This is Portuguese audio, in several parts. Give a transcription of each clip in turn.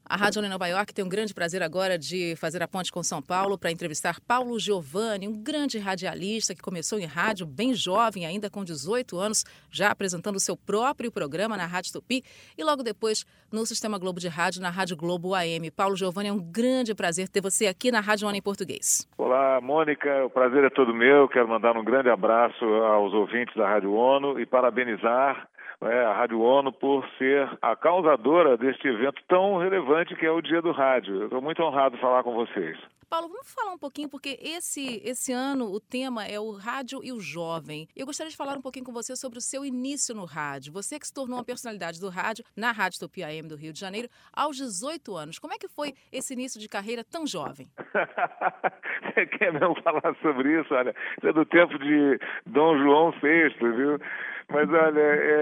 A Rádio One em Nova York tem um grande prazer agora de fazer a ponte com São Paulo para entrevistar Paulo Giovanni, um grande radialista que começou em rádio bem jovem, ainda com 18 anos, já apresentando o seu próprio programa na Rádio Tupi e logo depois no Sistema Globo de Rádio, na Rádio Globo AM. Paulo Giovanni, é um grande prazer ter você aqui na Rádio One em português. Olá, Mônica, o prazer é todo meu. Quero mandar um grande abraço aos ouvintes da Rádio ONU e parabenizar a Rádio ONU por ser a causadora deste evento tão relevante que é o Dia do Rádio. Eu estou muito honrado de falar com vocês. Paulo, vamos falar um pouquinho, porque esse ano o tema é o rádio e o jovem. Eu gostaria de falar um pouquinho com você sobre o seu início no rádio. Você que se tornou uma personalidade do rádio na Rádio Tupi AM do Rio de Janeiro aos 18 anos. Como é que foi esse início de carreira tão jovem? Você quer mesmo falar sobre isso? Olha, isso é do tempo de Dom João VI, viu? Mas olha,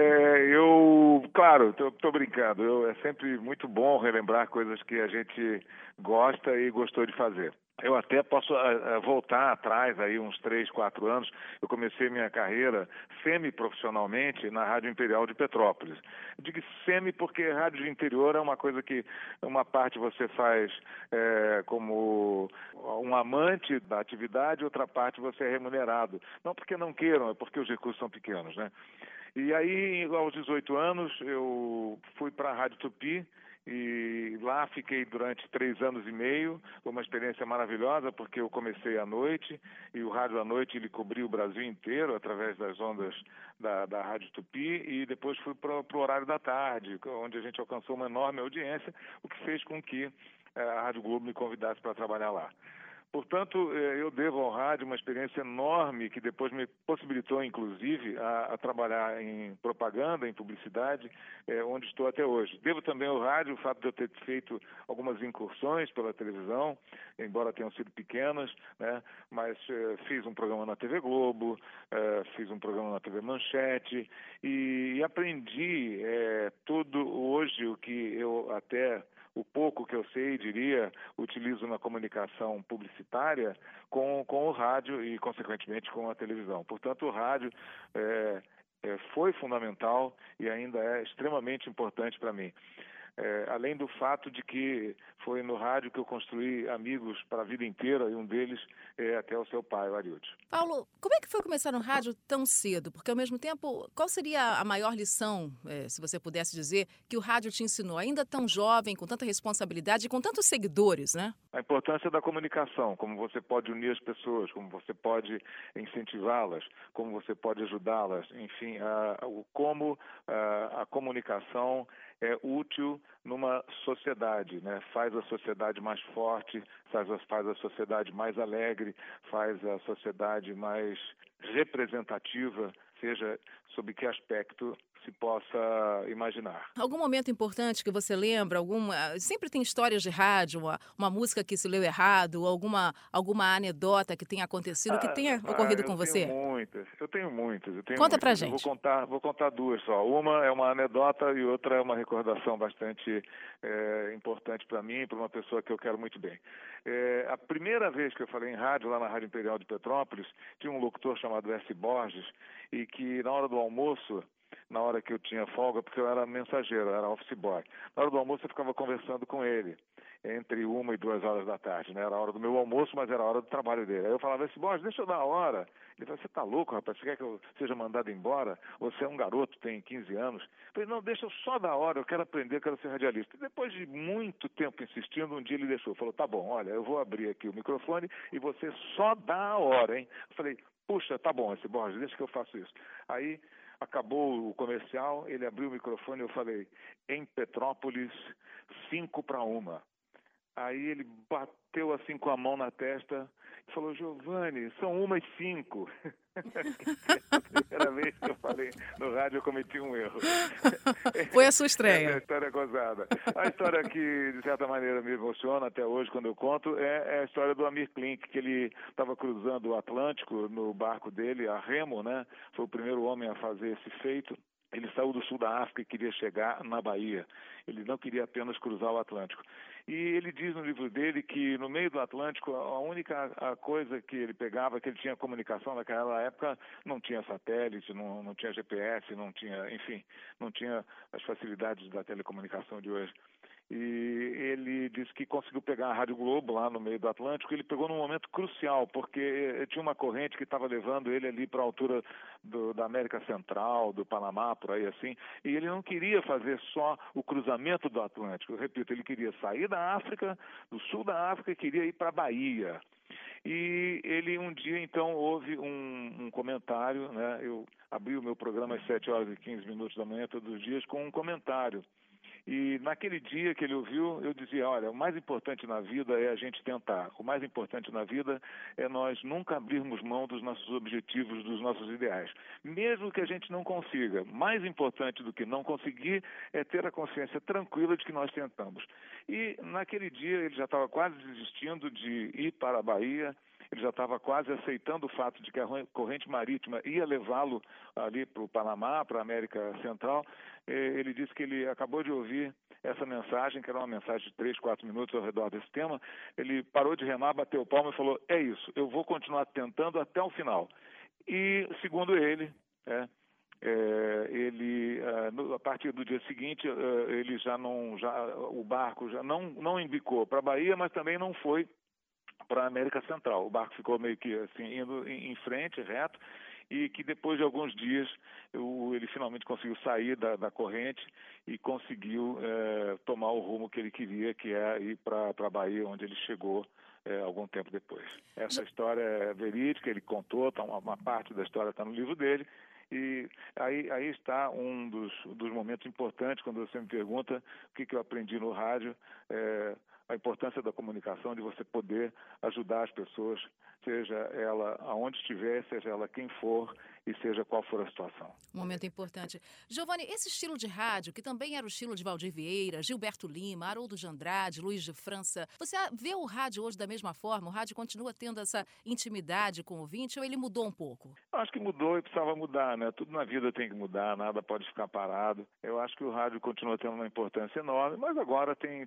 claro, estou brincando. É sempre muito bom relembrar coisas que a gente gosta e gostou de fazer. Eu até posso voltar atrás, aí uns 3, 4 anos. Eu comecei minha carreira semi-profissionalmente na Rádio Imperial de Petrópolis. Eu digo semi porque rádio de interior é uma coisa que uma parte você faz como um amante da atividade, outra parte você é remunerado. Não porque não queiram, é porque os recursos são pequenos, né? E aí, aos 18 anos, eu fui para a Rádio Tupi, e lá fiquei durante 3 anos e meio, foi uma experiência maravilhosa, porque eu comecei à noite, e o rádio à noite ele cobria o Brasil inteiro, através das ondas da Rádio Tupi, e depois fui para o horário da tarde, onde a gente alcançou uma enorme audiência, o que fez com que a Rádio Globo me convidasse para trabalhar lá. Portanto, eu devo ao rádio uma experiência enorme que depois me possibilitou, inclusive, a trabalhar em propaganda, em publicidade, onde estou até hoje. Devo também ao rádio o fato de eu ter feito algumas incursões pela televisão, embora tenham sido pequenas, né? Mas fiz um programa na TV Globo, fiz um programa na TV Manchete e aprendi tudo hoje o que eu até... O pouco que eu sei, diria, utilizo na comunicação publicitária com o rádio e, consequentemente, com a televisão. Portanto, o rádio foi fundamental e ainda é extremamente importante para mim. Além do fato de que foi no rádio que eu construí amigos para a vida inteira, e um deles é até o seu pai, o Arilton. Paulo, como é que foi começar no rádio tão cedo? Porque, ao mesmo tempo, qual seria a maior lição, se você pudesse dizer, que o rádio te ensinou, ainda tão jovem, com tanta responsabilidade e com tantos seguidores, né? A importância da comunicação, como você pode unir as pessoas, como você pode incentivá-las, como você pode ajudá-las, enfim, como a comunicação é útil numa sociedade, né? Faz a sociedade mais forte, faz a sociedade mais alegre, faz a sociedade mais representativa, seja sob que aspecto se possa imaginar. Algum momento importante que você lembra? Sempre tem histórias de rádio, uma música que se leu errado, alguma anedota que tenha acontecido, que tenha ocorrido com você? Eu tenho muitas. Conta pra Eu gente. vou contar duas só. Uma é uma anedota e outra é uma recordação bastante importante para mim e para uma pessoa que eu quero muito bem. A primeira vez que eu falei em rádio, lá na Rádio Imperial de Petrópolis, tinha um locutor chamado S. Borges, e que na hora do almoço, na hora que eu tinha folga, porque eu era mensageiro, eu era office boy. Na hora do almoço eu ficava conversando com ele, entre 1 e 2 horas da tarde, né? Era a hora do meu almoço, mas era a hora do trabalho dele. Aí eu falava assim, Borges, deixa eu dar a hora. Ele falou, você tá louco, rapaz? Você quer que eu seja mandado embora? Você é um garoto, tem 15 anos. Eu falei, não, deixa eu só dar a hora, eu quero aprender, eu quero ser radialista. E depois de muito tempo insistindo, um dia ele deixou. Falou, tá bom, olha, eu vou abrir aqui o microfone e você só dá a hora, hein? Eu falei, puxa, tá bom, esse Borges, deixa que eu faço isso. Aí acabou o comercial, ele abriu o microfone e eu falei, em Petrópolis, 5-1. Aí ele bateu assim com a mão na testa e falou, Giovanni, são 1:05. A primeira vez que eu falei no rádio eu cometi um erro. Foi a sua estreia. Essa é a história gozada. A história que, de certa maneira, me emociona até hoje quando eu conto é a história do Amir Klink, que ele estava cruzando o Atlântico no barco dele, a remo, né? Foi o primeiro homem a fazer esse feito. Ele saiu do sul da África e queria chegar na Bahia. Ele não queria apenas cruzar o Atlântico. E ele diz no livro dele que no meio do Atlântico, a única coisa que ele pegava, que ele tinha comunicação naquela época, não tinha satélite, não tinha GPS, não tinha, enfim, não tinha as facilidades da telecomunicação de hoje. E ele disse que conseguiu pegar a Rádio Globo lá no meio do Atlântico. Ele pegou num momento crucial, porque tinha uma corrente que estava levando ele ali para a altura da América Central, do Panamá, por aí assim, e ele não queria fazer só o cruzamento do Atlântico. Eu repito, ele queria sair da África, do sul da África, e queria ir para a Bahia. E ele um dia, então, houve um comentário, né? Eu abri o meu programa às 7h15 da manhã todos os dias com um comentário. E naquele dia que ele ouviu, eu dizia, olha, o mais importante na vida é a gente tentar. O mais importante na vida é nós nunca abrirmos mão dos nossos objetivos, dos nossos ideais. Mesmo que a gente não consiga, mais importante do que não conseguir é ter a consciência tranquila de que nós tentamos. E naquele dia ele já estava quase desistindo de ir para a Bahia. Ele já estava quase aceitando o fato de que a corrente marítima ia levá-lo ali para o Panamá, para a América Central. Ele disse que ele acabou de ouvir essa mensagem, que era uma mensagem de 3, 4 minutos ao redor desse tema. Ele parou de remar, bateu o palmo e falou, é isso, eu vou continuar tentando até o final. E, segundo ele, a partir do dia seguinte, ele o barco já não embicou para a Bahia, mas também não foi para a América Central. O barco ficou meio que assim, indo em frente, reto, e que depois de alguns dias ele finalmente conseguiu sair da corrente e conseguiu tomar o rumo que ele queria, que é ir para a Bahia, onde ele chegou algum tempo depois. Essa história é verídica, ele contou, uma parte da história está no livro dele. E aí está um dos momentos importantes, quando você me pergunta o que eu aprendi no rádio, a importância da comunicação, de você poder ajudar as pessoas, seja ela aonde estiver, seja ela quem for e seja qual for a situação. Um momento importante. Giovanni, esse estilo de rádio, que também era o estilo de Valdir Vieira, Gilberto Lima, Haroldo de Andrade, Luiz de França, você vê o rádio hoje da mesma forma? O rádio continua tendo essa intimidade com o ouvinte ou ele mudou um pouco? Eu acho que mudou e precisava mudar, né? Tudo na vida tem que mudar, nada pode ficar parado. Eu acho que o rádio continua tendo uma importância enorme, mas agora tem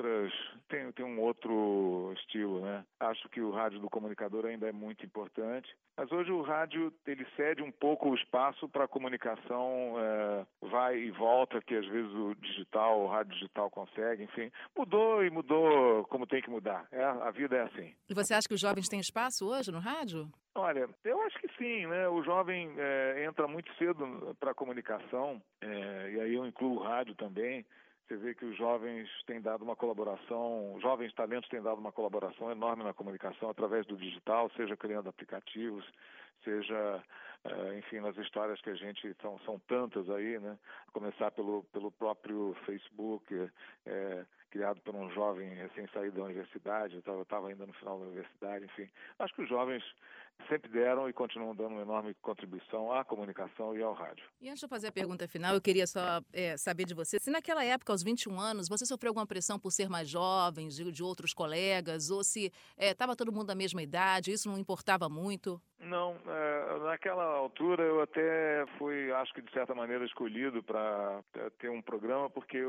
um outro estilo, né? Acho que o rádio do comunicador ainda é muito importante, mas hoje o rádio, ele cede um pouco o espaço para a comunicação, vai e volta, que às vezes o rádio digital consegue, enfim. Mudou e mudou como tem que mudar. A vida é assim. E você acha que os jovens têm espaço hoje no rádio? Olha, eu acho que sim, né? O jovem entra muito cedo para a comunicação, e aí eu incluo o rádio também. Você vê que os jovens têm dado uma colaboração, os jovens talentos têm dado uma colaboração enorme na comunicação através do digital, seja criando aplicativos, seja, enfim, nas histórias que a gente são tantas aí, né? A começar pelo próprio Facebook, criado por um jovem recém-saído da universidade, eu estava ainda no final da universidade, enfim. Acho que os jovens sempre deram e continuam dando uma enorme contribuição à comunicação e ao rádio. E antes de eu fazer a pergunta final, eu queria só saber de você, se naquela época, aos 21 anos, você sofreu alguma pressão por ser mais jovem, de outros colegas, ou se estava todo mundo da mesma idade, isso não importava muito? Não, naquela altura eu até fui, acho que de certa maneira, escolhido para ter um programa, porque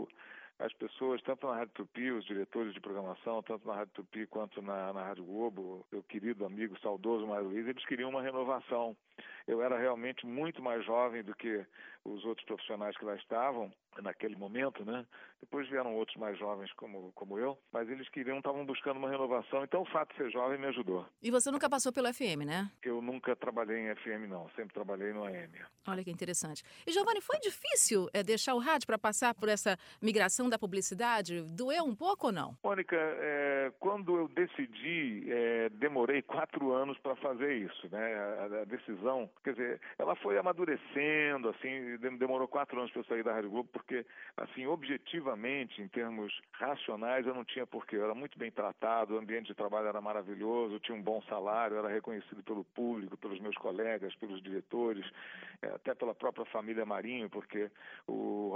as pessoas, tanto na Rádio Tupi, os diretores de programação, tanto na Rádio Tupi quanto na Rádio Globo, meu querido amigo saudoso Mário Luiz, eles queriam uma renovação. Eu era realmente muito mais jovem do que os outros profissionais que lá estavam, naquele momento, né? Depois vieram outros mais jovens como eu, mas eles estavam buscando uma renovação, então o fato de ser jovem me ajudou. E você nunca passou pelo FM, né? Eu nunca trabalhei em FM, não. Sempre trabalhei no AM. Olha que interessante. E, Giovanni, foi difícil deixar o rádio para passar por essa migração da publicidade? Doeu um pouco ou não? Mônica, quando eu decidi, demorei 4 anos para fazer isso, né? A decisão, quer dizer, ela foi amadurecendo, assim, demorou 4 anos para eu sair da Rádio Globo, porque, assim, objetivamente, em termos racionais, eu não tinha porquê. Eu era muito bem tratado, o ambiente de trabalho era maravilhoso, eu tinha um bom salário, era reconhecido pelo público, pelos meus colegas, pelos diretores, até pela própria família Marinho, porque o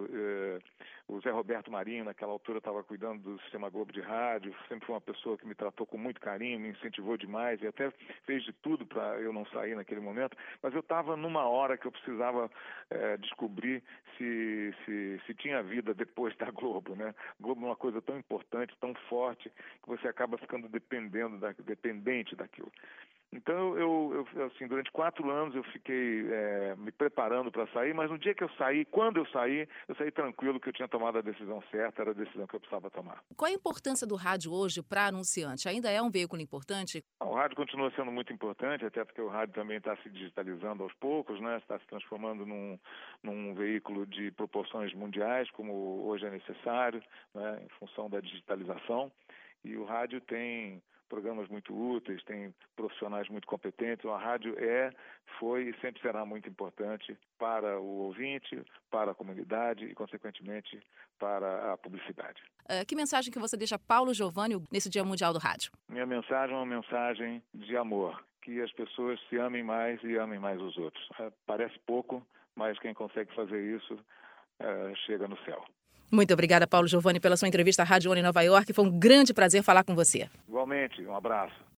Zé Roberto Marinho, naquela altura, estava cuidando do Sistema Globo de rádio, sempre foi uma pessoa que me tratou com muito carinho, me incentivou demais e até fez de tudo para eu não sair naquele momento, mas eu estava numa hora que eu precisava descobrir se tinha vida depois da Globo, né? Globo é uma coisa tão importante, tão forte, que você acaba ficando dependente daquilo. Então, assim, durante 4 anos eu fiquei me preparando para sair, mas no dia que eu saí, quando eu saí tranquilo que eu tinha tomado a decisão certa, era a decisão que eu precisava tomar. Qual a importância do rádio hoje para anunciante? Ainda é um veículo importante? O rádio continua sendo muito importante, até porque o rádio também está se digitalizando aos poucos, né? Está se transformando num veículo de proporções mundiais, como hoje é necessário, né? Em função da digitalização. E o rádio tem programas muito úteis, tem profissionais muito competentes. A rádio foi e sempre será muito importante para o ouvinte, para a comunidade e, consequentemente, para a publicidade. Que mensagem que você deixa a Paulo Giovanni nesse Dia Mundial do Rádio? Minha mensagem é uma mensagem de amor, que as pessoas se amem mais e amem mais os outros. Parece pouco, mas quem consegue fazer isso chega no céu. Muito obrigada, Paulo Giovanni, pela sua entrevista à Rádio ONU em Nova York. Foi um grande prazer falar com você. Igualmente, um abraço.